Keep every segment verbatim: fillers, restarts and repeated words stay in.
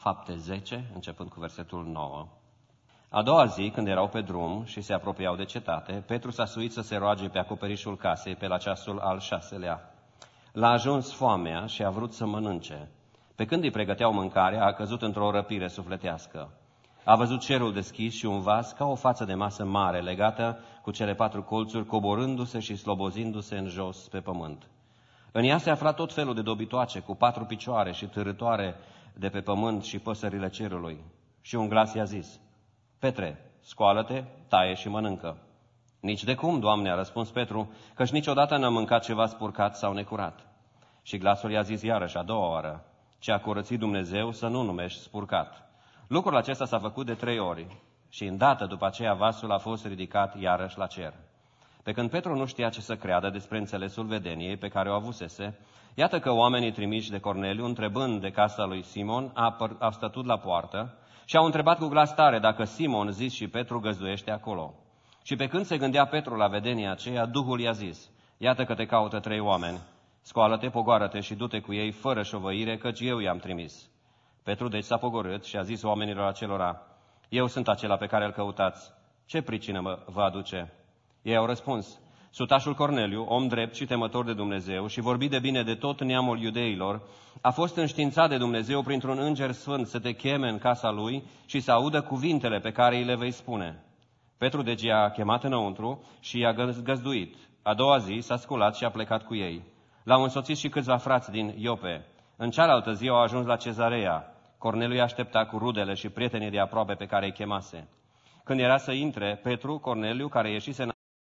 Fapte zece, începând cu versetul nouă. A doua zi, când erau pe drum și se apropiau de cetate, Petru s-a suit să se roage pe acoperișul casei pe la ceasul al șaselea. L-a ajuns foamea și a vrut să mănânce. Pe când îi pregăteau mâncarea, a căzut într-o răpire sufletească. A văzut cerul deschis și un vas ca o față de masă mare, legată cu cele patru colțuri, coborându-se și slobozindu-se în jos pe pământ. În ea se afla tot felul de dobitoace, cu patru picioare și târătoare de pe pământ și păsările cerului. Și un glas i-a zis: Petre, scoală-te, taie și mănâncă. Nici de cum, Doamne, a răspuns Petru, căci niciodată n-am mâncat ceva spurcat sau necurat. Și glasul i-a zis iarăși a doua oară: ce a curățit Dumnezeu să nu numești spurcat. Lucrul acesta s-a făcut de trei ori și îndată după aceea vasul a fost ridicat iarăși la cer. Pe când Petru nu știa ce să creadă despre înțelesul vedeniei pe care o avusese, iată că oamenii trimiși de Corneliu, întrebând de casa lui Simon, au stătut la poartă și au întrebat cu glas tare dacă Simon, zis și Petru, găzduiește acolo. Și pe când se gândea Petru la vedenia aceea, Duhul i-a zis: iată că te caută trei oameni, scoală-te, pogoară-te și du-te cu ei fără șovăire, căci eu i-am trimis. Petru deci s-a pogorât și a zis oamenilor acelora: eu sunt acela pe care îl căutați, ce pricină vă aduce? Ei au răspuns: sutașul Corneliu, om drept și temător de Dumnezeu și vorbit de bine de tot neamul iudeilor, a fost înștiințat de Dumnezeu printr-un înger sfânt să te cheme în casa lui și să audă cuvintele pe care îi le vei spune. Petru deci i-a chemat înăuntru și i-a găzduit. A doua zi s-a sculat și a plecat cu ei. L-au însoțit și câțiva frați din Iope. În cealaltă zi au ajuns la Cezarea. Corneliu i-a așteptat cu rudele și prietenii de aproape pe care îi chemase. Când era să intre, Petru, Corneliu, care ieșise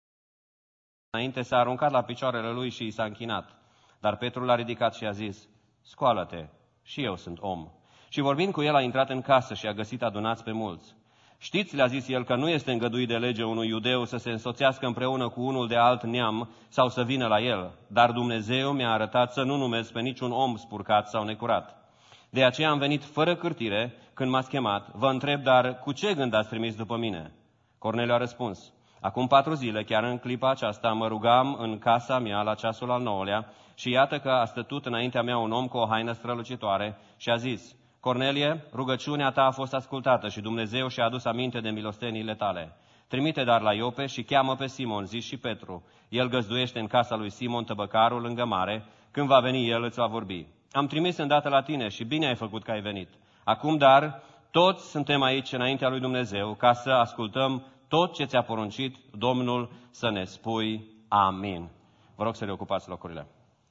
înainte, s-a aruncat la picioarele lui și i s-a închinat. Dar Petru l-a ridicat și a zis: scoală-te, și eu sunt om. Și vorbind cu el, a intrat în casă și a găsit adunați pe mulți. Știți, le-a zis el, că nu este îngăduit de lege unui iudeu să se însoțească împreună cu unul de alt neam sau să vină la el, dar Dumnezeu mi-a arătat să nu numesc pe niciun om spurcat sau necurat. De aceea am venit fără cârtire când m-ați chemat. Vă întreb, dar cu ce gând ați trimis după mine? Corneliu a răspuns: acum patru zile, chiar în clipa aceasta, mă rugam în casa mea la ceasul al nouălea și iată că a stătut înaintea mea un om cu o haină strălucitoare și a zis: Cornelie, rugăciunea ta a fost ascultată și Dumnezeu și-a adus aminte de milosteniile tale. Trimite dar la Iope și cheamă pe Simon, zis și Petru. El găzduiește în casa lui Simon tăbăcarul lângă mare. Când va veni el, îți va vorbi. Am trimis îndată la tine și bine ai făcut că ai venit. Acum dar, toți suntem aici înaintea lui Dumnezeu ca să ascultăm tot ce ți-a poruncit Domnul să ne spui. Amin. Vă rog să reocupați locurile.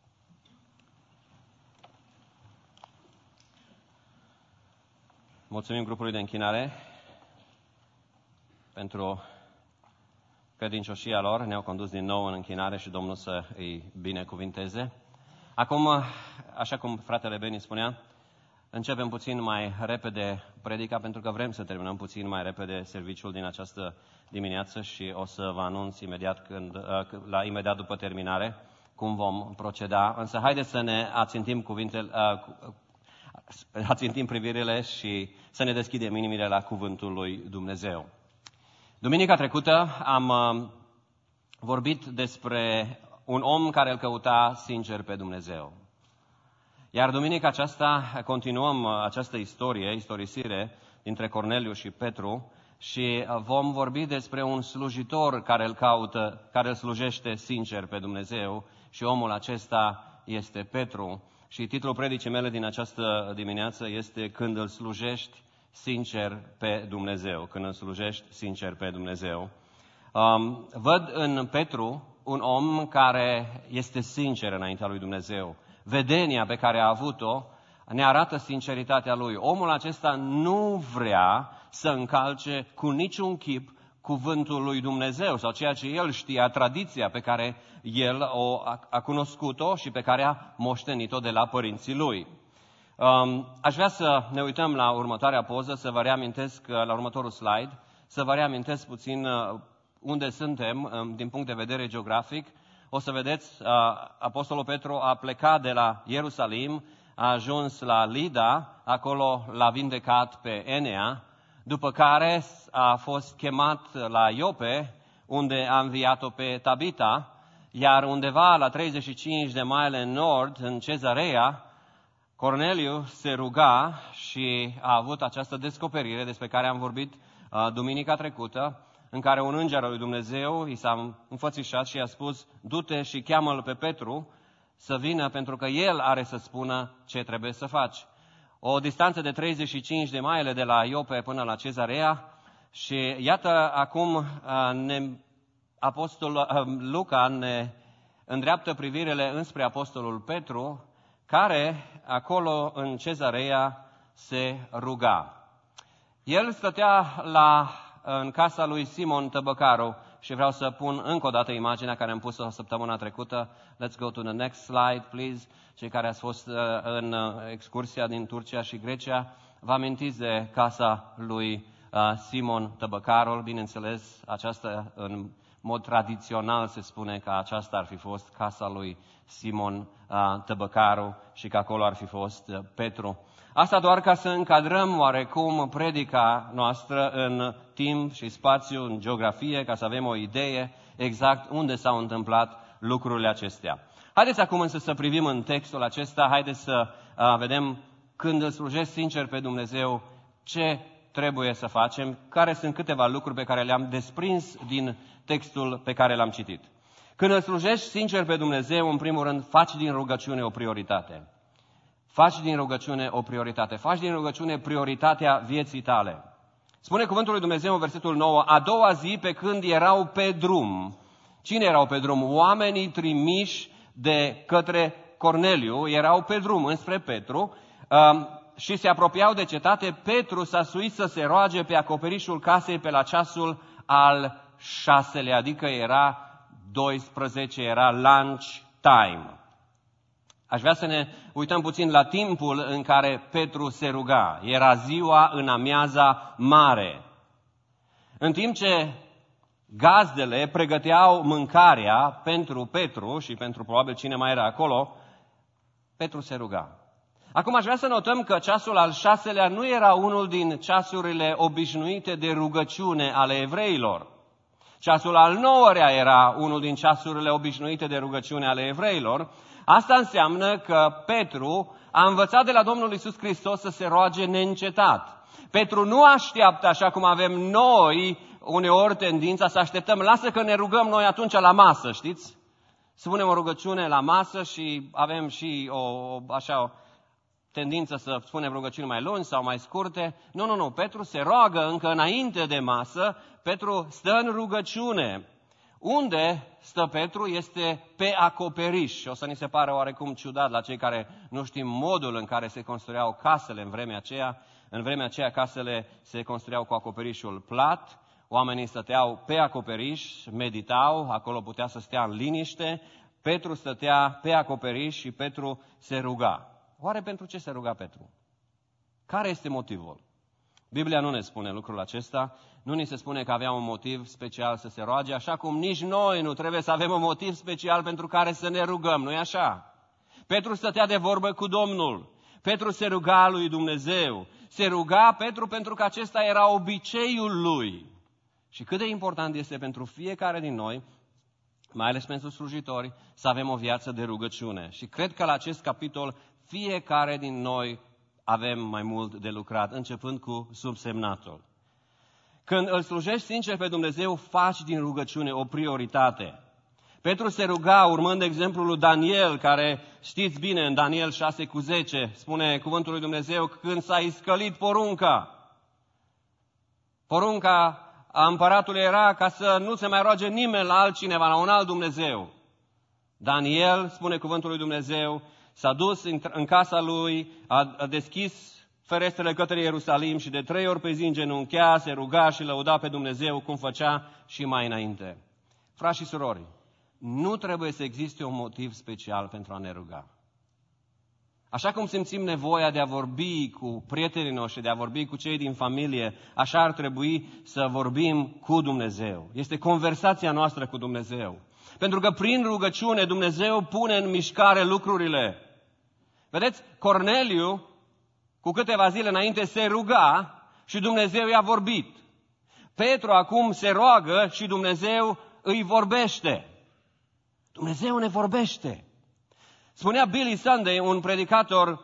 Mulțumim grupului de închinare pentru credincioșia lor. Ne-au condus din nou în închinare și Domnul să îi binecuvinteze. Acum, așa cum fratele Beni spunea, începem puțin mai repede predica, pentru că vrem să terminăm puțin mai repede serviciul din această dimineață și o să vă anunț imediat, când, la, imediat după terminare cum vom proceda. Însă haideți să ne ațintim cuvintele, ațintim privirile și să ne deschidem inimile la cuvântul lui Dumnezeu. Duminica trecută am vorbit despre un om care îl căuta sincer pe Dumnezeu. Iar duminica aceasta continuăm această istorie, istorisire dintre Corneliu și Petru și vom vorbi despre un slujitor care îl caută, care îl slujește sincer pe Dumnezeu și omul acesta este Petru. Și titlul predicii mele din această dimineață este Când îl slujești sincer pe Dumnezeu. Când îl slujești sincer pe Dumnezeu. Um, văd în Petru un om care este sincer înaintea lui Dumnezeu. Vedenia pe care a avut-o ne arată sinceritatea lui. Omul acesta nu vrea să încalce cu niciun chip cuvântul lui Dumnezeu sau ceea ce el știa, tradiția pe care el o, a, a cunoscut-o și pe care a moștenit-o de la părinții lui. Um, aș vrea să ne uităm la următoarea poză, să vă reamintesc, la următorul slide, să vă reamintesc puțin unde suntem din punct de vedere geografic. O să vedeți, Apostolul Petru a plecat de la Ierusalim, a ajuns la Lida, acolo l-a vindecat pe Enea, după care a fost chemat la Iope, unde a înviat-o pe Tabita, iar undeva la treizeci și cinci de mile în nord, în Cezarea, Corneliu se ruga și a avut această descoperire despre care am vorbit uh, duminica trecută, în care un înger al lui Dumnezeu i s-a înfățișat și i-a spus: du-te și cheamă-l pe Petru să vină, pentru că el are să spună ce trebuie să faci. O distanță de treizeci și cinci de mile de la Iope până la Cezarea și iată acum uh, ne, apostol, uh, Luca ne îndreaptă privirile înspre apostolul Petru, care acolo în Cezarea se ruga. El stătea la, în casa lui Simon Tăbăcaru și vreau să pun încă o dată imaginea care am pus-o săptămâna trecută. Let's go to the next slide, please. Cei care ați fost în excursia din Turcia și Grecia, vă amintiți de casa lui Simon Tăbăcarul. Bineînțeles, aceasta în mod tradițional se spune că aceasta ar fi fost casa lui Simon Tăbăcaru și că acolo ar fi fost Petru. Asta doar ca să încadrăm oarecum predica noastră în timp și spațiu, în geografie, ca să avem o idee exact unde s-au întâmplat lucrurile acestea. Haideți acum însă să privim în textul acesta, haideți să uh, vedem când îl slujesc sincer pe Dumnezeu, ce trebuie să facem, care sunt câteva lucruri pe care le-am desprins din textul pe care l-am citit. Când îl slujești sincer pe Dumnezeu, în primul rând, faci din rugăciune o prioritate. Faci din rugăciune o prioritate. Faci din rugăciune prioritatea vieții tale. Spune cuvântul lui Dumnezeu în versetul nouă, a doua zi pe când erau pe drum. Cine erau pe drum? Oamenii trimiși de către Corneliu erau pe drum înspre Petru um, și se apropiau de cetate. Petru s-a suit să se roage pe acoperișul casei pe la ceasul al șaselea, adică era doisprezece, era lunch time. Aș vrea să ne uităm puțin la timpul în care Petru se ruga. Era ziua în amiaza mare. În timp ce gazdele pregăteau mâncarea pentru Petru și pentru probabil cine mai era acolo, Petru se ruga. Acum aș vrea să notăm că ceasul al șaselea nu era unul din ceasurile obișnuite de rugăciune ale evreilor. Ceasul al nouălea era unul din ceasurile obișnuite de rugăciune ale evreilor. Asta înseamnă că Petru a învățat de la Domnul Iisus Hristos să se roage neîncetat. Petru nu așteaptă, așa cum avem noi uneori tendința să așteptăm, lasă că ne rugăm noi atunci la masă, știți? Spunem o rugăciune la masă și avem și o, așa, o tendință să spunem rugăciuni mai lungi sau mai scurte. Nu, nu, nu, Petru se roagă încă înainte de masă, Petru stă în rugăciune. Unde stă Petru este pe acoperiș. Și o să ni se pare oarecum ciudat la cei care nu știm modul în care se construiau casele în vremea aceea. În vremea aceea casele se construiau cu acoperișul plat, oamenii stăteau pe acoperiș, meditau, acolo putea să stea în liniște. Petru stătea pe acoperiș și Petru se ruga. Oare pentru ce se ruga Petru? Care este motivul? Biblia nu ne spune lucrul acesta, nu ni se spune că avea un motiv special să se roage, așa cum nici noi nu trebuie să avem un motiv special pentru care să ne rugăm, nu-i așa? Petru stătea de vorbă cu Domnul, Petru se ruga lui Dumnezeu, se ruga Petru pentru că acesta era obiceiul lui. Și cât de important este pentru fiecare din noi, mai ales pentru slujitori, să avem o viață de rugăciune. Și cred că la acest capitol fiecare din noi avem mai mult de lucrat, începând cu subsemnatul. Când îl slujești sincer pe Dumnezeu, faci din rugăciune o prioritate. Petru se ruga urmând exemplul lui Daniel, care știți bine, în Daniel șase cu zece, spune cuvântul lui Dumnezeu, când s-a iscălit porunca. Porunca a împăratului era ca să nu se mai roage nimeni la altcineva, la un alt Dumnezeu. Daniel, spune cuvântul lui Dumnezeu, s-a dus în casa lui, a deschis ferestrele către Ierusalim și de trei ori pe zi îngenunchea, se ruga și lăuda pe Dumnezeu cum făcea și mai înainte. Frați și surori, nu trebuie să existe un motiv special pentru a ne ruga. Așa cum simțim nevoia de a vorbi cu prietenii noștri, de a vorbi cu cei din familie, așa ar trebui să vorbim cu Dumnezeu. Este conversația noastră cu Dumnezeu. Pentru că prin rugăciune Dumnezeu pune în mișcare lucrurile. Vedeți, Corneliu, cu câteva zile înainte, se ruga și Dumnezeu i-a vorbit. Petru acum se roagă și Dumnezeu îi vorbește. Dumnezeu ne vorbește. Spunea Billy Sunday, un predicator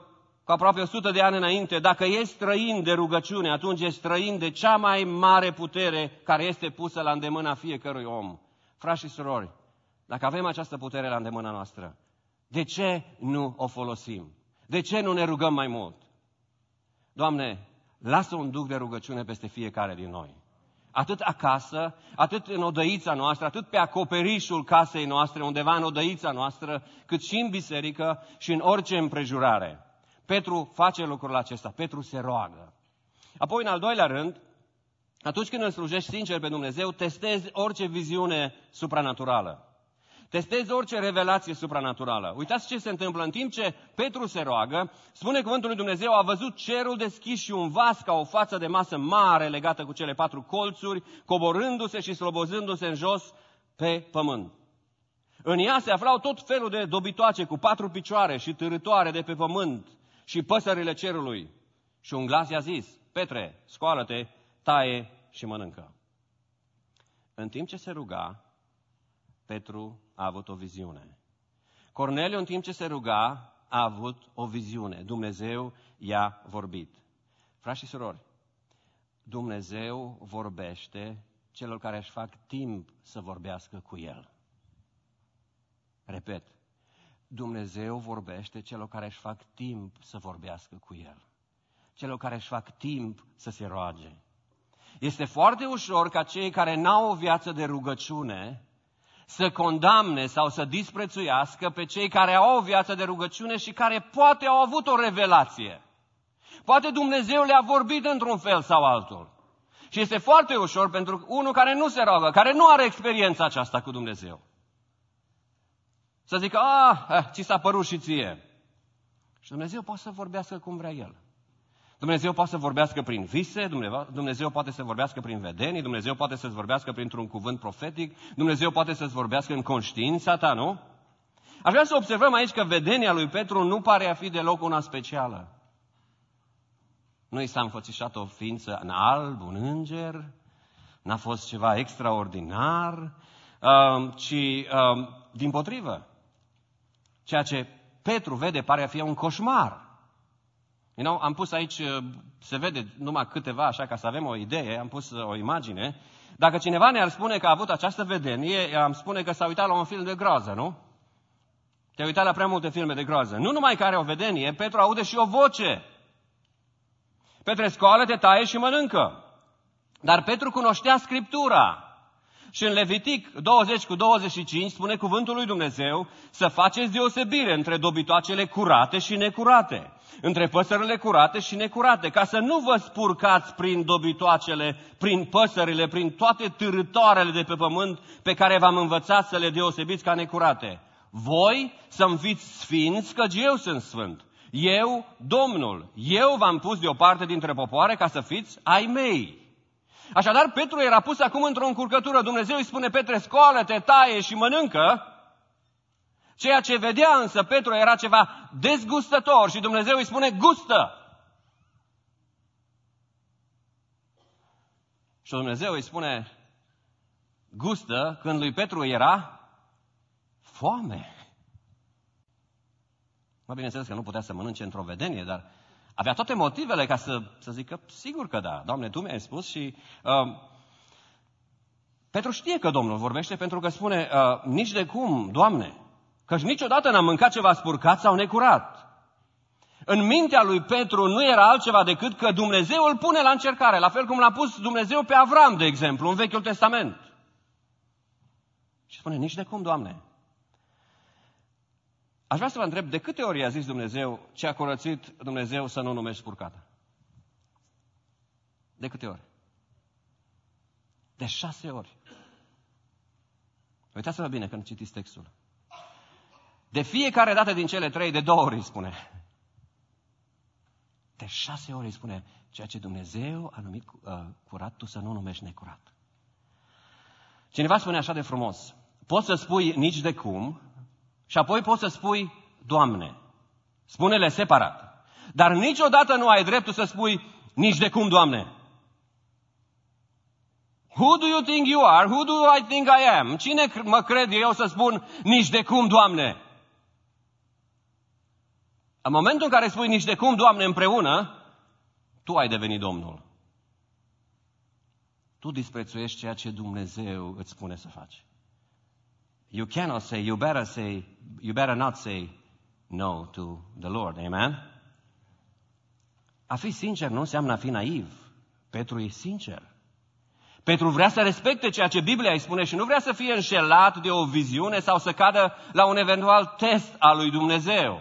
cu aproape o sută de ani înainte, dacă e străin de rugăciune, atunci e străin de cea mai mare putere care este pusă la îndemâna fiecărui om. Frați și surori, dacă avem această putere la îndemâna noastră, de ce nu o folosim? De ce nu ne rugăm mai mult? Doamne, lasă un duc de rugăciune peste fiecare din noi. Atât acasă, atât în odăița noastră, atât pe acoperișul casei noastre, undeva în odăița noastră, cât și în biserică și în orice împrejurare. Petru face lucrul acesta, Petru se roagă. Apoi, în al doilea rând, atunci când îl slujești sincer pe Dumnezeu, testezi orice viziune supranaturală. Testezi orice revelație supranaturală. Uitați ce se întâmplă în timp ce Petru se roagă, spune cuvântul lui Dumnezeu, a văzut cerul deschis și un vas ca o față de masă mare legată cu cele patru colțuri, coborându-se și slobozându-se în jos pe pământ. În ea se aflau tot felul de dobitoace cu patru picioare și târătoare de pe pământ și păsările cerului. Și un glas i-a zis, Petre, scoală-te, taie și mănâncă. În timp ce se ruga, Petru a avut o viziune. Corneliu, în timp ce se ruga, a avut o viziune. Dumnezeu i-a vorbit. Frați și surori, Dumnezeu vorbește celor care își fac timp să vorbească cu El. Repet, Dumnezeu vorbește celor care își fac timp să vorbească cu El. Celor care își fac timp să se roage. Este foarte ușor ca cei care n-au o viață de rugăciune să condamne sau să disprețuiască pe cei care au o viață de rugăciune și care poate au avut o revelație. Poate Dumnezeu le-a vorbit într-un fel sau altul. Și este foarte ușor pentru unul care nu se roagă, care nu are experiența aceasta cu Dumnezeu. Să zică, ah, ți s-a părut și ție. Și Dumnezeu poate să vorbească cum vrea El. Dumnezeu poate să vorbească prin vise, Dumnezeu poate să vorbească prin vedenii, Dumnezeu poate să-ți vorbească printr-un cuvânt profetic, Dumnezeu poate să-ți vorbească în conștiința ta, nu? Aș vrea să observăm aici că vedenia lui Petru nu pare a fi deloc una specială. Nu i s-a înfățișat o ființă în alb, un înger, n-a fost ceva extraordinar, ci dimpotrivă. Ceea ce Petru vede pare a fi un coșmar. You know, am pus aici, se vede numai câteva, așa ca să avem o idee, am pus o imagine. Dacă cineva ne-ar spune că a avut această vedenie, am spune că s-a uitat la un film de groază, nu? Te-ai uitat la prea multe filme de groază. Nu numai că are o vedenie, Petru aude și o voce. Petre, scoală-te, taie și mănâncă. Dar Petru cunoștea Scriptura. Și în Levitic douăzeci cu douăzeci și cinci spune cuvântul lui Dumnezeu să faceți deosebire între dobitoacele curate și necurate, între păsările curate și necurate, ca să nu vă spurcați prin dobitoacele, prin păsările, prin toate târătoarele de pe pământ pe care v-am învățat să le deosebiți ca necurate. Voi să-mi fiți sfinți, căci eu sunt sfânt. Eu, Domnul, eu v-am pus deoparte dintre popoare ca să fiți ai mei. Așadar, Petru era pus acum într-o încurcătură. Dumnezeu îi spune, Petre, scoală-te, taie și mănâncă. Ceea ce vedea însă Petru era ceva dezgustător și Dumnezeu îi spune, gustă. Și Dumnezeu îi spune, gustă, când lui Petru era foame. Mă, bineînțeles că nu putea să mănânce într-o vedenie, dar avea toate motivele ca să, să zică, sigur că da, Doamne, Tu mi-ai spus. Și uh, Petru știe că Domnul vorbește pentru că spune, uh, nici de cum, Doamne, căci niciodată n-am mâncat ceva spurcat sau necurat. În mintea lui Petru nu era altceva decât că Dumnezeu îl pune la încercare, la fel cum l-a pus Dumnezeu pe Avram, de exemplu, în Vechiul Testament. Și spune, nici de cum, Doamne. Aș vrea să vă întreb, de câte ori i-a zis Dumnezeu ce a curățit Dumnezeu să nu numești spurcată? De câte ori? De șase ori. Uitați-vă bine când citiți textul. De fiecare dată din cele trei, de două ori îi spune. De șase ori îi spune, ceea ce Dumnezeu a numit uh, curat, tu să nu numești necurat. Cineva spune așa de frumos, poți să spui nici de cum, și apoi poți să spui, Doamne. Spune-le separat. Dar niciodată nu ai dreptul să spui, nici de cum, Doamne. Who do you think you are? Who do I think I am? Cine mă cred eu să spun, nici de cum, Doamne? În momentul în care spui nici de cum, Doamne, împreună, tu ai devenit Domnul. Tu disprețuiești ceea ce Dumnezeu îți spune să faci. You cannot say, you better say, you better not say no to the Lord. Amen? A fi sincer nu înseamnă a fi naiv. Petru e sincer. Petru vrea să respecte ceea ce Biblia îi spune și nu vrea să fie înșelat de o viziune sau să cadă la un eventual test al lui Dumnezeu.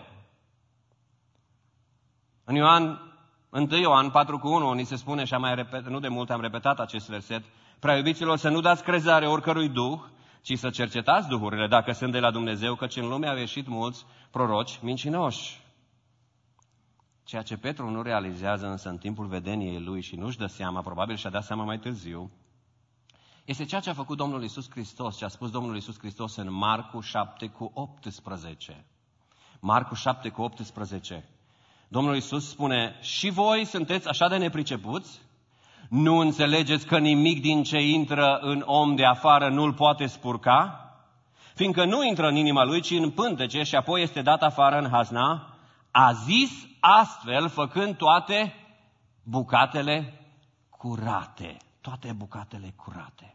În Ioan, întâi Ioan patru cu unu, ni se spune, și am mai repet, nu de mult am repetat acest verset, prea iubiților, să nu dați crezare oricărui duh, ci să cercetați duhurile dacă sunt de la Dumnezeu, căci în lume au ieșit mulți proroci mincinoși. Ceea ce Petru nu realizează însă în timpul vedeniei lui și nu-și dă seama, probabil și-a dat seama mai târziu, este ceea ce a făcut Domnul Iisus Hristos, ce a spus Domnul Iisus Hristos în Marcu șapte cu optsprezece. Marcu șapte cu optsprezece. Domnul Iisus spune, și voi sunteți așa de nepricepuți? Nu înțelegeți că nimic din ce intră în om de afară nu-l poate spurca? Fiindcă nu intră în inima lui, ci în pântece și apoi este dat afară în hazna, a zis astfel, făcând toate bucatele curate. Toate bucatele curate.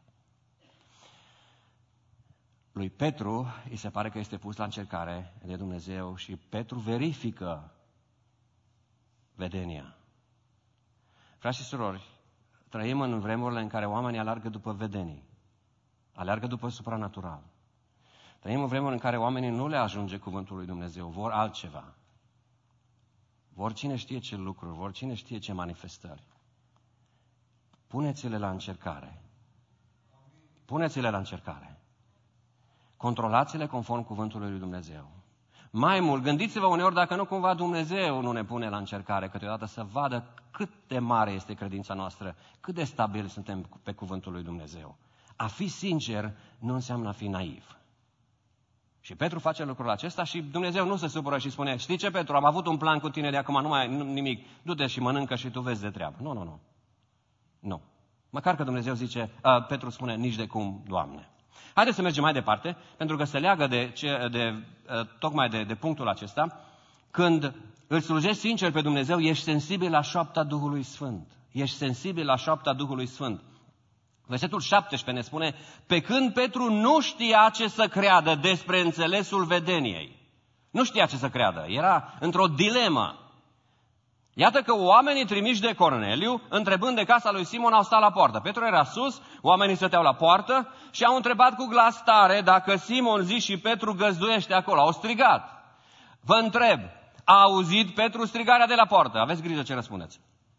Lui Petru îi se pare că este pus la încercare de Dumnezeu și Petru verifică vedenia. Frați și surori, trăim în vremurile în care oamenii alergă după vedenii, alergă după supranatural. Trăim în vremuri în care oamenii nu le ajunge cuvântul lui Dumnezeu, vor altceva. Vor cine știe ce lucruri, vor cine știe ce manifestări. Puneți-le la încercare. Puneți-le la încercare. Controlați-le conform cuvântului lui Dumnezeu. Mai mult, gândiți-vă uneori dacă nu cumva Dumnezeu nu ne pune la încercare câteodată să vadă cât de mare este credința noastră, cât de stabil suntem pe cuvântul lui Dumnezeu. A fi sincer nu înseamnă a fi naiv. Și Petru face lucrul acesta și Dumnezeu nu se supără și spune, știi ce, Petru, am avut un plan cu tine de acum, nu mai nimic, du-te și mănâncă și tu vezi de treabă. Nu, nu, nu. Nu. Măcar că Dumnezeu zice, uh, Petru spune, nici de cum, Doamne. Haideți să mergem mai departe, pentru că se leagă de, ce, de, uh, tocmai de, de punctul acesta. Când îl slujești sincer pe Dumnezeu, ești sensibil la șoapta Duhului Sfânt. Ești sensibil la șoapta Duhului Sfânt. Versetul șaptesprezece ne spune, pe când Petru nu știa ce să creadă despre înțelesul vedeniei. Nu știa ce să creadă, era într-o dilemă. Iată că oamenii trimiși de Corneliu, întrebând de casa lui Simon, au stat la poartă. Petru era sus, oamenii stăteau la poartă și au întrebat cu glas tare dacă Simon zi și Petru găzduiește acolo. Au strigat. Vă întreb, a auzit Petru strigarea de la poartă? Aveți grijă ce răspundeți.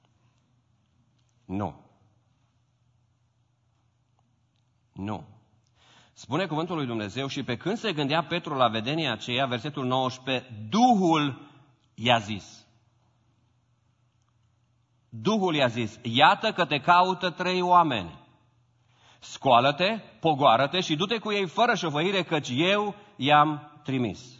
Nu. Nu. Spune cuvântul lui Dumnezeu și pe când se gândea Petru la vedenia aceea, versetul nouăsprezece, Duhul i-a zis. Duhul i-a zis, iată că te caută trei oameni. Scoală-te, pogoară-te și du-te cu ei fără șovăire, căci eu i-am trimis.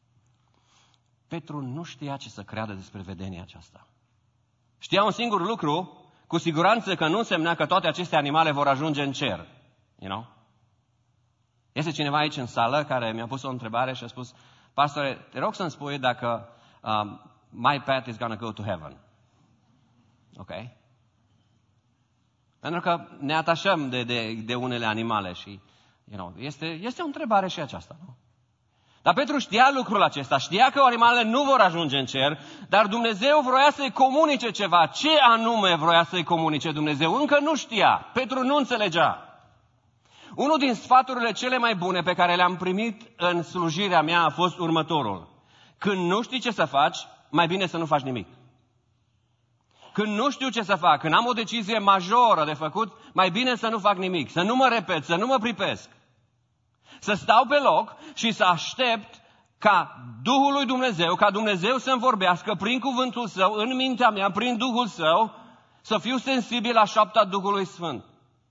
Petru nu știa ce să creadă despre vedenia aceasta. Știa un singur lucru, cu siguranță că nu însemna că toate aceste animale vor ajunge în cer. You know? Este cineva aici în sală care mi-a pus o întrebare și a spus, pastore, te rog să-mi spui dacă um, my pet is gonna go to heaven. Ok? Pentru că ne atașăm de, de, de unele animale și you know, este, este o întrebare și aceasta. Nu? Dar Petru știa lucrul acesta, știa că animalele nu vor ajunge în cer, dar Dumnezeu vroia să-i comunice ceva. Ce anume vroia să-i comunice Dumnezeu? Încă nu știa. Petru nu înțelegea. Unul din sfaturile cele mai bune pe care le-am primit în slujirea mea a fost următorul. Când nu știi ce să faci, mai bine să nu faci nimic. Când nu știu ce să fac, când am o decizie majoră de făcut, mai bine să nu fac nimic, să nu mă repet, să nu mă pripesc. Să stau pe loc și să aștept ca Duhul lui Dumnezeu, ca Dumnezeu să-mi vorbească prin cuvântul Său, în mintea mea, prin Duhul Său, să fiu sensibil la șoapta Duhului Sfânt.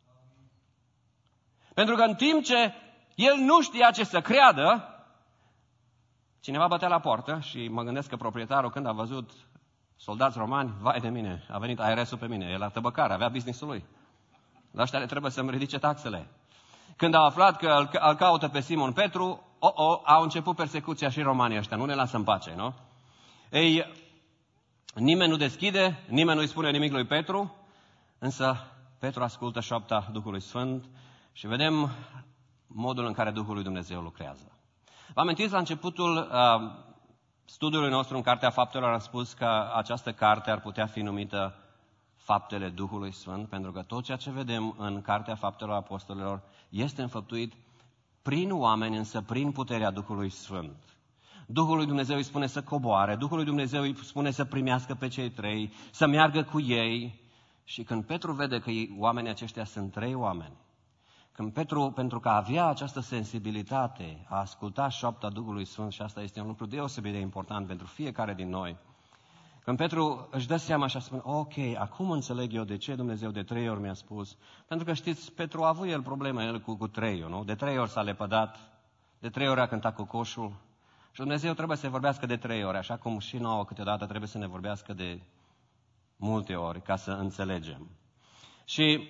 Pentru că în timp ce el nu știa ce să creadă, cineva bătea la poartă și mă gândesc că proprietarul, când a văzut soldați romani, vai de mine, a venit A R S-ul pe mine, el la tăbăcară, avea business-ul lui. La ăștia le trebuie să-mi ridice taxele. Când au aflat că îl, îl caută pe Simon Petru, oh, oh, au început persecuția și romanii ăștia, nu ne lasă în pace, nu? Ei, nimeni nu deschide, nimeni nu-i spune nimic lui Petru, însă Petru ascultă șoapta Duhului Sfânt și vedem modul în care Duhul lui Dumnezeu lucrează. Vă amintiți, la începutul uh, studiului nostru în Cartea Faptelor am spus că această carte ar putea fi numită Faptele Duhului Sfânt, pentru că tot ceea ce vedem în Cartea Faptelor Apostolilor este înfăptuit prin oameni, însă prin puterea Duhului Sfânt. Duhul lui Dumnezeu îi spune să coboare, Duhul lui Dumnezeu îi spune să primească pe cei trei, să meargă cu ei. Și când Petru vede că ei, oamenii aceștia sunt trei oameni, când Petru, pentru că avea această sensibilitate a asculta șoapta Duhului Sfânt, și asta este un lucru deosebit de important pentru fiecare din noi, când Petru își dă seama și spune, ok, acum înțeleg eu de ce Dumnezeu de trei ori mi-a spus. Pentru că știți, Petru a avut el probleme el cu, cu treiul, nu? De trei ori s-a lepădat, de trei ori a cântat cu coșul. Și Dumnezeu trebuie să vorbească de trei ori, așa cum și nouă câteodată trebuie să ne vorbească de multe ori ca să înțelegem. Și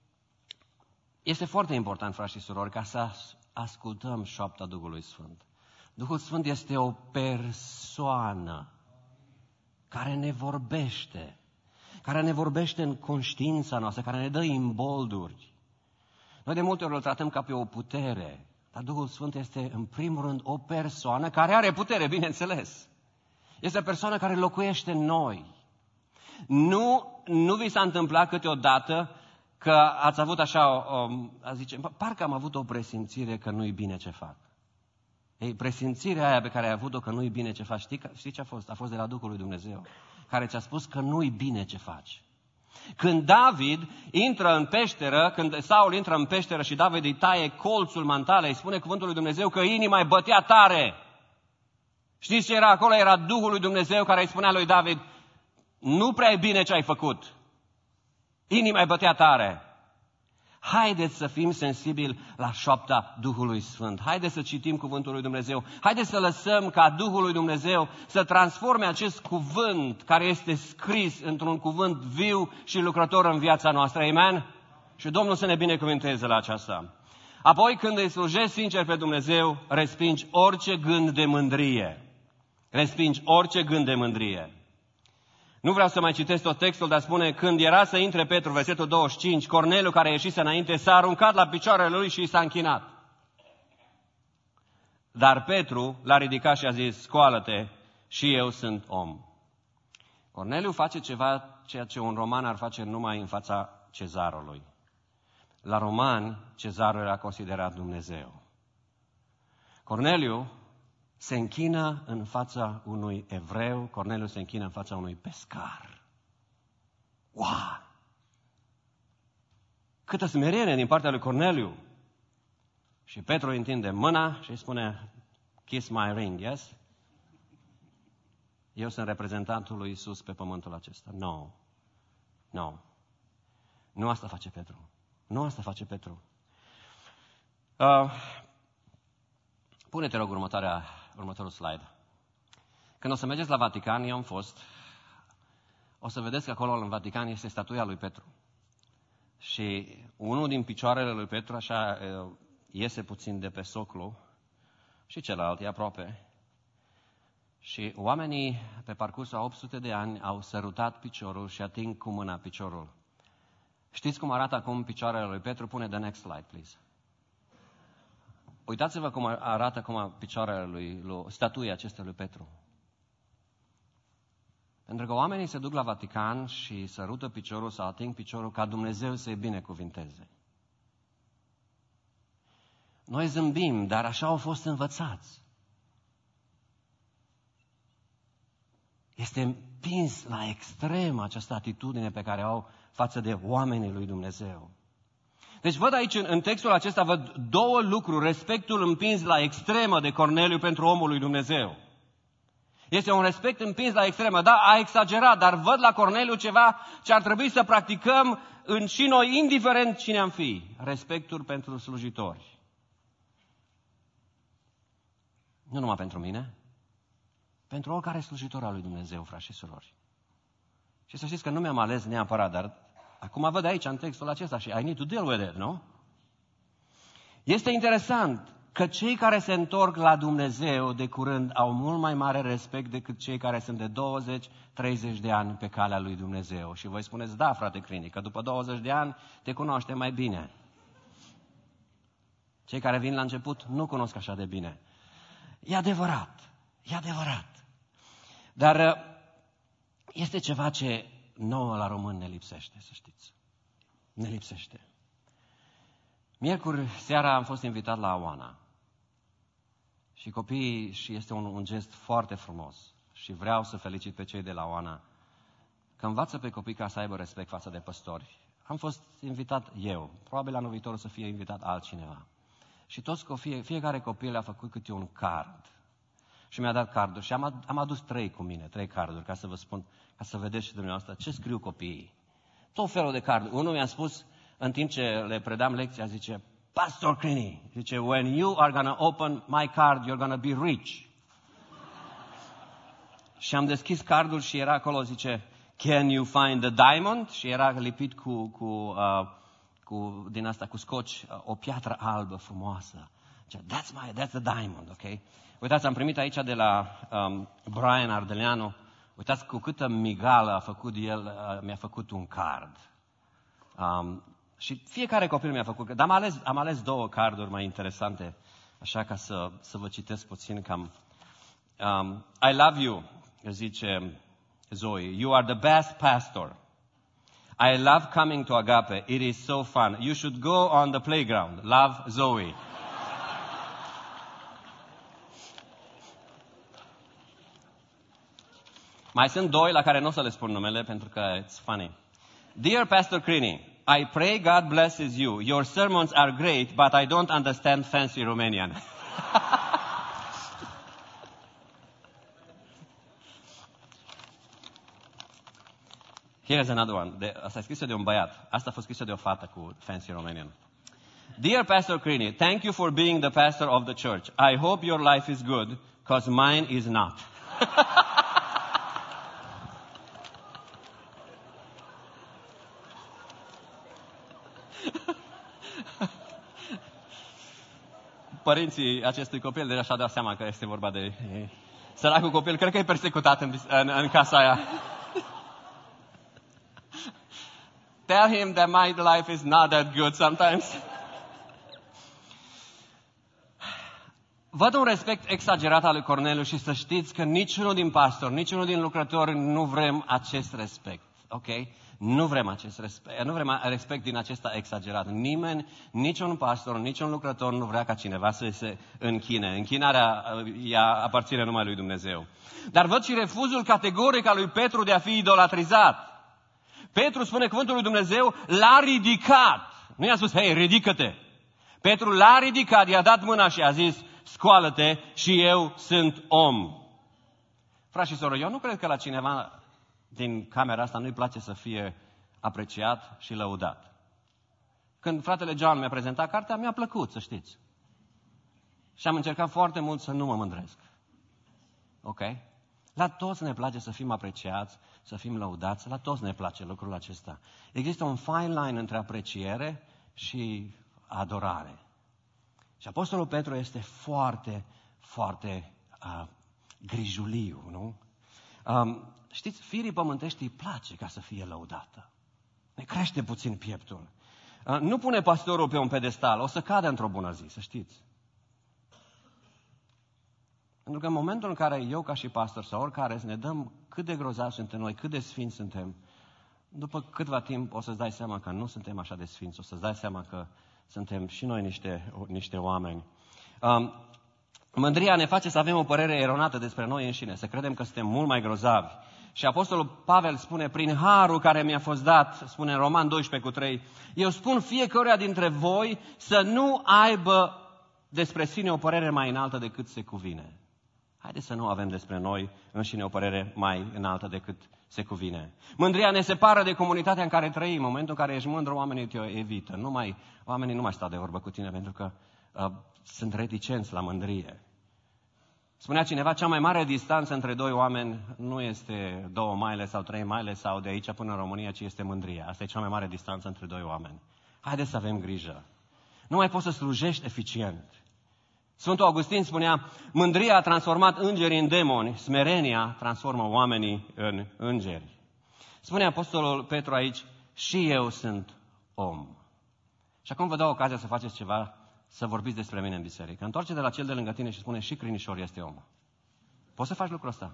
este foarte important, frați și surori, ca să ascultăm șoapta Duhului Sfânt. Duhul Sfânt este o persoană care ne vorbește, care ne vorbește în conștiința noastră, care ne dă imbolduri. Noi de multe ori îl tratăm ca pe o putere, dar Duhul Sfânt este în primul rând o persoană care are putere, bineînțeles. Este o persoană care locuiește în noi. Nu, nu vi s-a întâmplat câteodată că ați avut așa, o, a zice, parcă am avut o presimțire că nu-i bine ce fac. Ei, presimțirea aia pe care ai avut-o că nu-i bine ce faci, știi, știi ce a fost? A fost de la Duhul lui Dumnezeu, care ți-a spus că nu-i bine ce faci. Când David intră în peșteră, când Saul intră în peșteră și David îi taie colțul mantalei, îi spune cuvântul lui Dumnezeu că inima îi bătea tare. Știți ce era acolo? Era Duhul lui Dumnezeu care îi spunea lui David, nu prea e bine ce ai făcut. Inima îi bătea tare. Haideți să fim sensibili la șoapta Duhului Sfânt. Haideți să citim cuvântul lui Dumnezeu. Haideți să lăsăm ca Duhul lui Dumnezeu să transforme acest cuvânt care este scris într-un cuvânt viu și lucrător în viața noastră. Amen? Și Domnul să ne binecuvânteze la aceasta. Apoi, când îi slujești sincer pe Dumnezeu, respingi orice gând de mândrie. Respingi orice gând de mândrie. Nu vreau să mai citesc tot textul, dar spune, când era să intre Petru, versetul douăzeci și cinci, Corneliu, care ieșise înainte, s-a aruncat la picioarele lui și i s-a închinat. Dar Petru l-a ridicat și a zis, scoală-te, și eu sunt om. Corneliu face ceva, ceea ce un roman ar face numai în fața cezarului. La romani, cezarul era considerat Dumnezeu. Corneliu se închină în fața unui evreu, Corneliu se închină în fața unui pescar. Wow! Câtă smerenie din partea lui Corneliu! Și Petru întinde mâna și îi spune, kiss my ring, yes? Eu sunt reprezentantul lui Iisus pe pământul acesta. No. No. Nu asta face Petru. Nu asta face Petru. Uh, Pune-te, rog, următoarea, următorul slide. Când o să mergeți la Vatican, eu am fost, o să vedeți că acolo în Vatican este statuia lui Petru. Și unul din picioarele lui Petru, așa, iese puțin de pe soclu și celălalt e aproape. Și oamenii, pe parcursul a opt sute de ani, au sărutat piciorul și ating cu mâna piciorul. Știți cum arată acum picioarele lui Petru? Pune the next slide, please. Uitați-vă cum arată cum picioarele lui, lui statuia acestei lui Petru. Pentru că oamenii se duc la Vatican și sărută piciorul sau ating piciorul ca Dumnezeu să-i binecuvinteze. Noi zâmbim, dar așa au fost învățați. Este împins la extrem această atitudine pe care o au față de oamenii lui Dumnezeu. Deci văd aici, în textul acesta, văd două lucruri. Respectul împins la extremă de Corneliu pentru omul lui Dumnezeu. Este un respect împins la extremă. Da, a exagerat, dar văd la Corneliu ceva ce ar trebui să practicăm în și noi, indiferent cine am fi. Respectul pentru slujitori. Nu numai pentru mine, pentru oricare slujitor al lui Dumnezeu, frați și surori. Și să știți că nu mi-am ales neapărat, dar acum văd aici, în textul acesta, și I need to deal with it, nu? Este interesant. că cei care se întorc la Dumnezeu de curând au mult mai mare respect decât cei care sunt de douăzeci treizeci de ani pe calea lui Dumnezeu. Și voi spuneți, da, frate Crini, că după douăzeci de ani te cunoaște mai bine. Cei care vin la început nu cunosc așa de bine. E adevărat, e adevărat. Dar este ceva ce nouă la român ne lipsește, să știți. Ne lipsește. Miercuri seara am fost invitat la Aoana. Și copiii, și este un, un gest foarte frumos. Și vreau să felicit pe cei de la Aoana că învață pe copii ca să aibă respect față de păstori. Am fost invitat eu. Probabil anul viitor o să fie invitat altcineva. Și toți copii, fiecare copil a făcut câte un card. Și mi-a dat carduri. Și am, am adus trei cu mine, trei carduri, ca să vă spun, ca să vedeți și dumneavoastră ce scriu copiii. Tot felul de carduri. Unul mi-a spus, în timp ce le predam lecția, zice, Pastor Crini, zice, when you are gonna open my card, you're gonna be rich. Și am deschis cardul și era acolo, zice, can you find the diamond? Și era lipit cu, cu, uh, cu din asta, cu scoci, uh, o piatră albă frumoasă. Zice, that's my, that's the diamond, ok? Uitați, am primit aici de la um, Brian Ardeleanu, uitați cu câtă migală a făcut el, uh, mi-a făcut un card. Um, și fiecare copil mi-a făcut, dar am ales, am ales două carduri mai interesante, așa ca să, să vă citesc puțin cam. Um, I love you, zice Zoe, you are the best pastor. I love coming to Agape, it is so fun. You should go on the playground. Love, Zoe. Mai sunt doi la care nu o să le spun numele pentru că it's funny. Dear Pastor Crini, I pray God blesses you. Your sermons are great, but I don't understand fancy Romanian. Here's another one. De, asta e scrisă de un băiat. Asta a fost scrisă de o fată cu fancy Romanian. Dear Pastor Crini, thank you for being the pastor of the church. I hope your life is good, because mine is not. Părinții acestui copil deja și-au dat seama că este vorba de săracul copil. Cred că e persecutat în, în, în casa aia. Tell him that my life is not that good sometimes. Văd un respect exagerat al lui Corneliu și să știți că niciunul din pastori, niciunul din lucrători nu vrem acest respect. Ok? Nu vrem acest respect, nu vrem respect din acesta exagerat. Nimeni, niciun pastor, niciun lucrător nu vrea ca cineva să se închine. Închinarea ea aparține numai lui Dumnezeu. Dar văd și refuzul categoric al lui Petru de a fi idolatrizat. Petru, spune cuvântul lui Dumnezeu, l-a ridicat. Nu i-a spus, hei, ridică-te. Petru l-a ridicat, i-a dat mâna și a zis, scoală-te și eu sunt om. Frați și soră, eu nu cred că la cineva din camera asta nu-i place să fie apreciat și lăudat. Când fratele John mi-a prezentat cartea, mi-a plăcut, să știți. Și am încercat foarte mult să nu mă mândresc. Ok? La toți ne place să fim apreciați, să fim lăudați, la toți ne place lucrul acesta. Există un fine line între apreciere și adorare. Și Apostolul Petru este foarte, foarte uh, grijuliu, nu? Um, știți, firii pământești îi place ca să fie lăudată. Ne crește puțin pieptul. Uh, nu pune pastorul pe un pedestal, o să cadă într-o bună zi, să știți. Pentru că în momentul în care eu ca și pastor sau oricare ne dăm cât de grozavi suntem noi, cât de sfinți suntem, după câtva timp o să-ți dai seama că nu suntem așa de sfinți, o să-ți dai seama că suntem și noi niște, niște oameni. Um, mândria ne face să avem o părere eronată despre noi înșine, să credem că suntem mult mai grozavi. Și Apostolul Pavel spune, prin harul care mi-a fost dat, spune în Roman doisprezece cu trei, eu spun fiecăruia dintre voi să nu aibă despre sine o părere mai înaltă decât se cuvine. Haideți să nu avem despre noi înșine o părere mai înaltă decât se cuvine. Mândria ne separă de comunitatea în care trăim. În momentul în care ești mândru, oamenii te evită. Nu mai, oamenii nu mai stau de vorbă cu tine pentru că uh, sunt reticenți la mândrie. Spunea cineva, cea mai mare distanță între doi oameni nu este două maile sau trei maile sau de aici până în România, ci este mândria. Asta e cea mai mare distanță între doi oameni. Haideți să avem grijă. Nu mai poți să slujești eficient. Sfântul Augustin spunea, mândria a transformat îngerii în demoni, smerenia transformă oamenii în îngeri. Spune Apostolul Petru aici, și eu sunt om. Și acum vă dau ocazia să faceți ceva, să vorbiți despre mine în biserică. Întoarce de la cel de lângă tine și spune, și Crinișor este om. Poți să faci lucrul ăsta?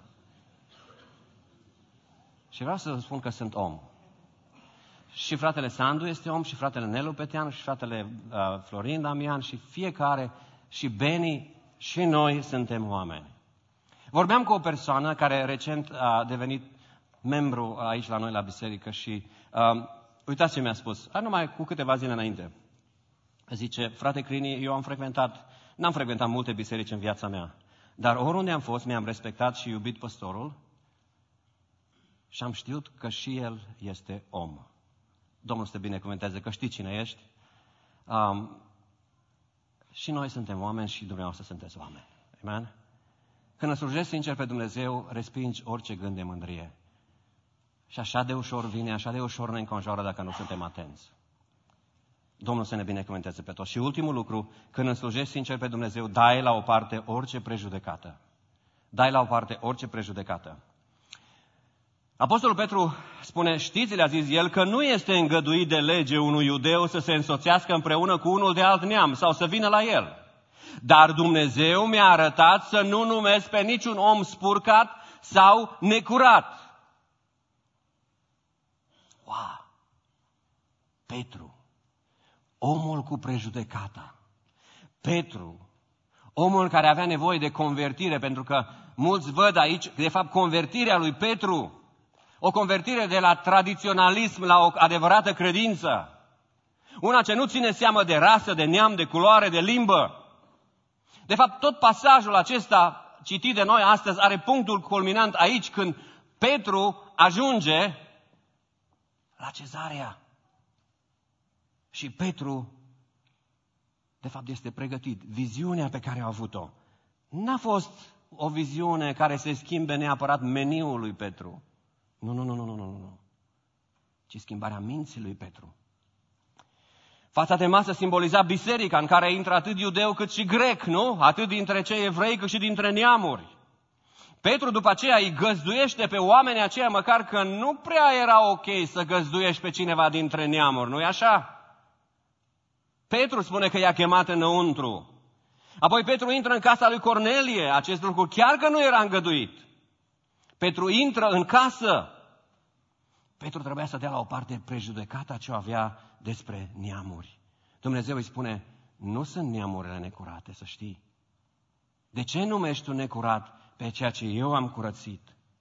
Și vreau să spun că sunt om. Și fratele Sandu este om, și fratele Nelu Peteanu, și fratele uh, Florin Damian, și fiecare, și Beni, și noi suntem oameni. Vorbeam cu o persoană care recent a devenit membru aici la noi la biserică și uh, uitați ce mi-a spus, a, numai cu câteva zile înainte. Zice, frate Crini, eu am frecventat, n-am frecventat multe biserici în viața mea, dar oriunde am fost, mi-am respectat și iubit păstorul și am știut că și el este om. Domnul să te binecuvânteze, că știi cine ești. Um, și noi suntem oameni și dumneavoastră sunteți oameni. Amen? Când îl slujești sincer pe Dumnezeu, respingi orice gând de mândrie. Și așa de ușor vine, așa de ușor ne înconjoară dacă nu suntem atenți. Domnul să ne binecuvânteze pe toți. Și ultimul lucru, când îl slujești sincer pe Dumnezeu, dai la o parte orice prejudecată. Dai la o parte orice prejudecată. Apostolul Petru spune, știți, le-a zis el, că nu este îngăduit de lege unui iudeu să se însoțească împreună cu unul de alt neam sau să vină la el. Dar Dumnezeu mi-a arătat să nu numesc pe niciun om spurcat sau necurat. Wow! Petru, omul cu prejudecata. Petru, omul care avea nevoie de convertire, pentru că mulți văd aici, de fapt, convertirea lui Petru, o convertire de la tradiționalism la o adevărată credință. Una ce nu ține seamă de rasă, de neam, de culoare, de limbă. De fapt, tot pasajul acesta citit de noi astăzi are punctul culminant aici când Petru ajunge la Cezarea. Și Petru, de fapt, este pregătit. Viziunea pe care a avut-o n-a fost o viziune care se schimbe neapărat meniul lui Petru. Nu, nu, nu, nu, nu, nu, nu. Ci schimbarea minții lui Petru. Fața de masă simboliza biserica în care intră atât iudeu cât și grec, nu? Atât dintre cei evrei cât și dintre neamuri. Petru după aceea îi găzduiește pe oamenii aceia, măcar că nu prea era ok să găzduiești pe cineva dintre neamuri, nu-i așa? Petru spune că i-a chemat înăuntru. Apoi Petru intră în casa lui Cornelie, acest lucru chiar că nu era îngăduit. Petru intră în casă. Petru trebuia să dea la o parte prejudecata ce o avea despre neamuri. Dumnezeu îi spune, nu sunt neamurile necurate, să știi. De ce numești tu necurat pe ceea ce eu am curățit?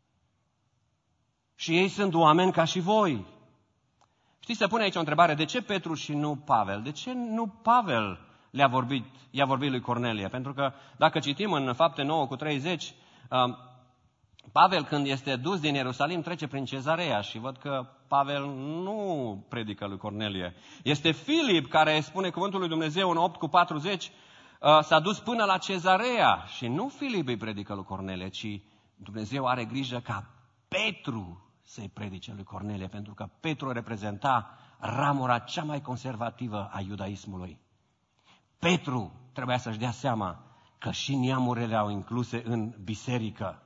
Și ei sunt oameni ca și voi. Știți, se pune aici o întrebare, de ce Petru și nu Pavel? De ce nu Pavel le-a vorbit, i-a vorbit lui Cornelie? Pentru că dacă citim în Fapte nouă cu treizeci, Pavel, când este dus din Ierusalim, trece prin Cezarea și văd că Pavel nu predică lui Cornelie. Este Filip, care spune cuvântul lui Dumnezeu în opt cu patruzeci, s-a dus până la Cezarea și nu Filip îi predică lui Cornelie, ci Dumnezeu are grijă ca Petru să-i predice lui Cornelie, pentru că Petru reprezenta ramura cea mai conservativă a iudaismului. Petru trebuia să-și dea seama că și neamurile erau incluse în biserică.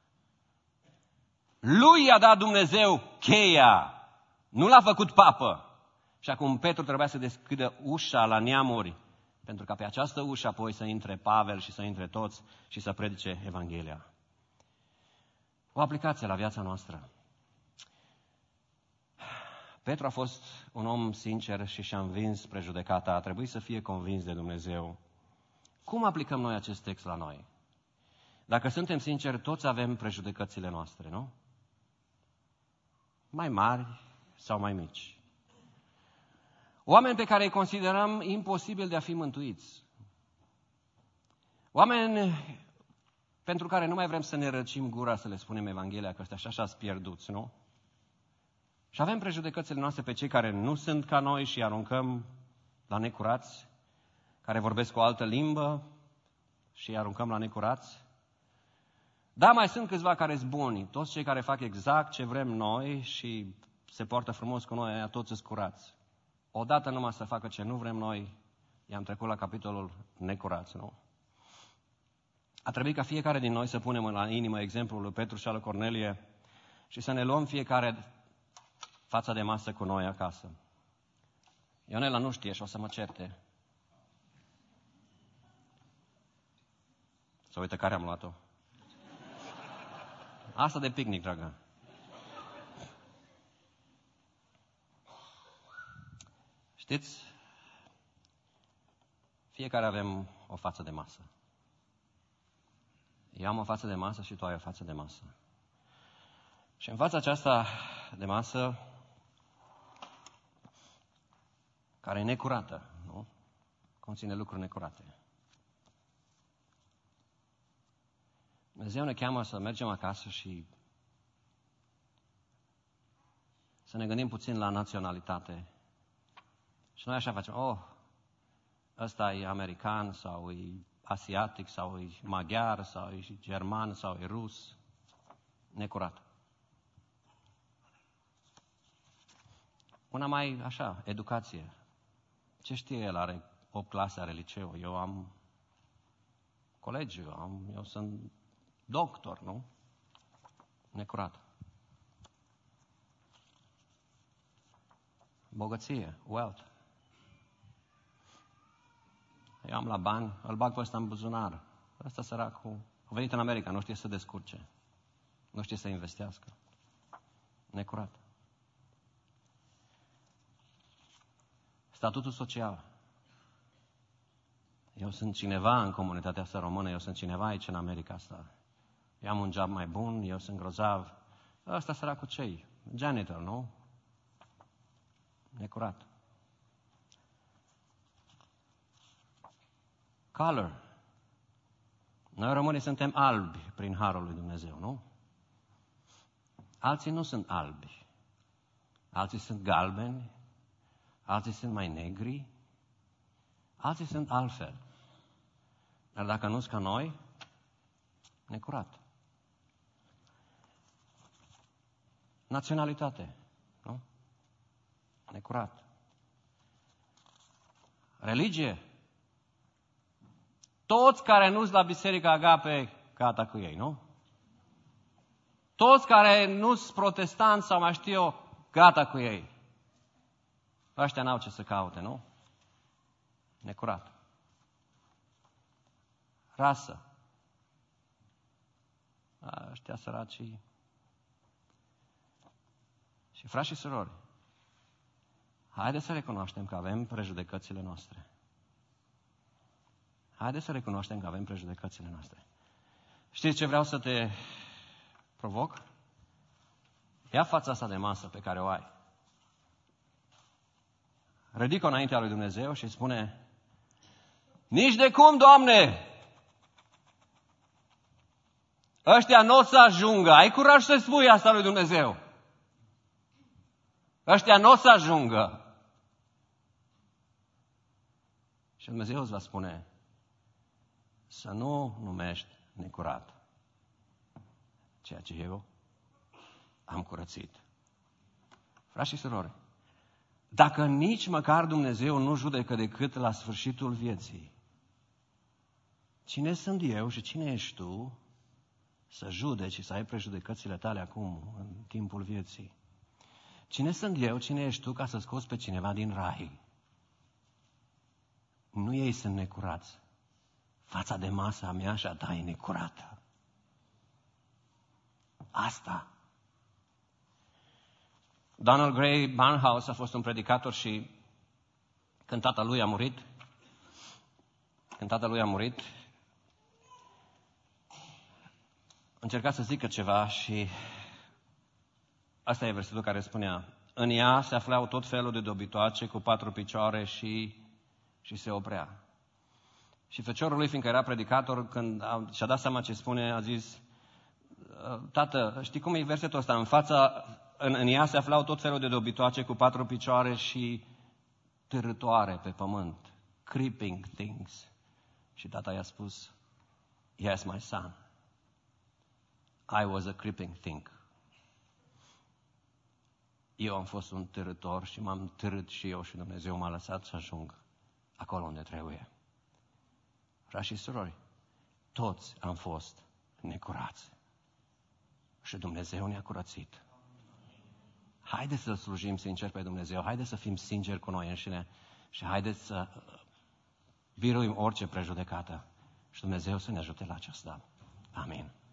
Lui i-a dat Dumnezeu cheia, nu l-a făcut papă. Și acum Petru trebuia să deschidă ușa la neamuri, pentru ca pe această ușă apoi să intre Pavel și să intre toți și să predice Evanghelia. O aplicație la viața noastră. Petru a fost un om sincer și și-a învins prejudecata, a trebuit să fie convins de Dumnezeu. Cum aplicăm noi acest text la noi? Dacă suntem sinceri, toți avem prejudecățile noastre, nu? Mai mari sau mai mici. Oameni pe care îi considerăm imposibil de a fi mântuiți. Oameni pentru care nu mai vrem să ne răcim gura să le spunem Evanghelia, că ăștia și așa-s pierduți, nu? Și avem prejudecățile noastre pe cei care nu sunt ca noi și îi aruncăm la necurați, care vorbesc o altă limbă și îi aruncăm la necurați. Da, mai sunt câțiva care sunt buni, toți cei care fac exact ce vrem noi și se poartă frumos cu noi, aia toți sunt curați. Odată numai să facă ce nu vrem noi, i-am trecut la capitolul necurați, nu? A trebuit ca fiecare din noi să punem la inimă exemplul lui Petru și al lui Cornelie și să ne luăm fiecare fața de masă cu noi acasă. Ionela nu știe și o să mă certe. Să uită care am luat-o. Asta de picnic, dragă. Știți? Fiecare avem o față de masă. Eu am o față de masă și tu ai o față de masă. Și în fața aceasta de masă, care e necurată, nu? Conține lucruri necurate. Dumnezeu ne cheamă să mergem acasă și să ne gândim puțin la naționalitate. Și noi așa facem, oh, ăsta e american sau e asiatic sau e maghiar sau e german sau e rus. Necurat. Una mai așa, educație. Ce știe el? Are opt clase, are liceu. Eu am colegiu, am, eu sunt doctor, nu? Necurat. Bogăție, wealth. Eu am la bani, îl bag pe ăsta în buzunar. Ăsta săracul a venit în America, nu știe să descurce. Nu știe să investească. Necurat. Statutul social. Eu sunt cineva în comunitatea asta română, eu sunt cineva aici în America asta. Eu am un job mai bun, eu sunt grozav. Ăsta săracul ce-i? Janitor, nu? Necurat. Color. Noi românii suntem albi prin harul lui Dumnezeu, nu? Alții nu sunt albi. Alții sunt galbeni, alții sunt mai negri, alții sunt altfel. Dar dacă nu sunt ca noi, necurat. Naționalitate, nu? Necurat. Religie. Toți care nu sunt la Biserica Agape, gata cu ei, nu? Toți care nu sunt protestanți sau mai știu eu, gata cu ei. Ăștia n-au ce să caute, nu? Necurat. Rasă. A, ăștia săracii. Și frați și surori, haideți să recunoaștem că avem prejudecățile noastre. Haideți să recunoaștem că avem prejudecățile noastre. Știți ce vreau să te provoc? Ia fața asta de masă pe care o ai. Ridică-o înaintea lui Dumnezeu și spune: nici de cum, Doamne! Ăștia nu o să ajungă. Ai curaj să spui asta lui Dumnezeu. Ăștia nu o să ajungă. Și Dumnezeu îți va spune să nu numești necurat ceea ce eu am curățit. Frați și surori, dacă nici măcar Dumnezeu nu judecă decât la sfârșitul vieții, cine sunt eu și cine ești tu să judeci și să ai prejudecățile tale acum, în timpul vieții? Cine sunt eu, cine ești tu ca să scoți pe cineva din rai? Nu ei sunt necurați. Fața de masă a mea și a ta e necurată. Asta. Donald Gray Barnhouse a fost un predicator și când tatălui a murit, când tatălui a murit, încerca să zică ceva și asta e versetul care spunea: în ea se aflau tot felul de dobitoace cu patru picioare și, și se oprea. Și feciorul lui, fiindcă era predicator, când a, și-a dat seama ce spune, a zis: tată, știi cum e versetul ăsta? În fața, în, în ea se aflau tot felul de dobitoace cu patru picioare și târâtoare pe pământ. Creeping things. Și tata i-a spus: yes, my son. I was a creeping thing. Eu am fost un târător și m-am târât și eu și Dumnezeu m-a lăsat să ajung acolo unde trebuie. Frați și surori, toți am fost necurați. Și Dumnezeu ne-a curățit. Haideți să slujim sincer pe Dumnezeu, haideți să fim sinceri cu noi înșine și haideți să biruim orice prejudecată și Dumnezeu să ne ajute la aceasta. Amin.